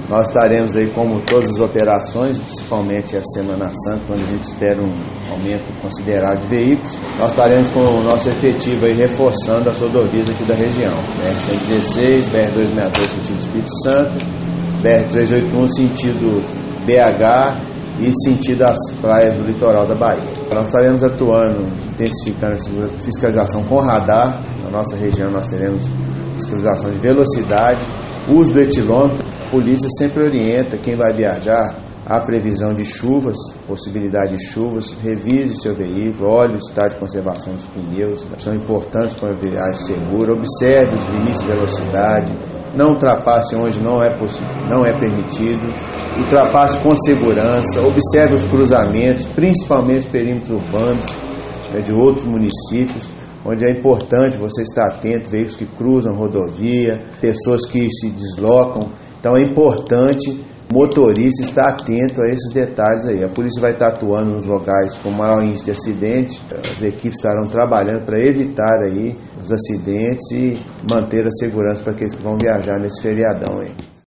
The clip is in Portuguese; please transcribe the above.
Nós estaremos aí, como todas as operações, principalmente a Semana Santa, quando a gente espera um aumento considerável de veículos, nós estaremos com o nosso efetivo aí reforçando as rodovias aqui da região. BR-116, BR-262 sentido Espírito Santo, BR-381 sentido BH e sentido as praias do litoral da Bahia. Nós estaremos atuando, intensificando a fiscalização com radar. Na nossa região nós teremos fiscalização de velocidade, uso do etilômetro. A polícia sempre orienta quem vai viajar a previsão de chuvas, possibilidade de chuvas, revise seu veículo, olhe o estado de conservação dos pneus, são importantes para uma viagem segura, observe os limites de velocidade, não ultrapasse onde não é permitido, ultrapasse com segurança, observe os cruzamentos, principalmente perímetros urbanos de outros municípios, onde é importante você estar atento, veículos que cruzam rodovia, pessoas que se deslocam. Então é importante o motorista estar atento a esses detalhes aí. A polícia vai estar atuando nos locais com maior índice de acidentes, as equipes estarão trabalhando para evitar aí os acidentes e manter a segurança para aqueles que vão viajar nesse feriadão aí.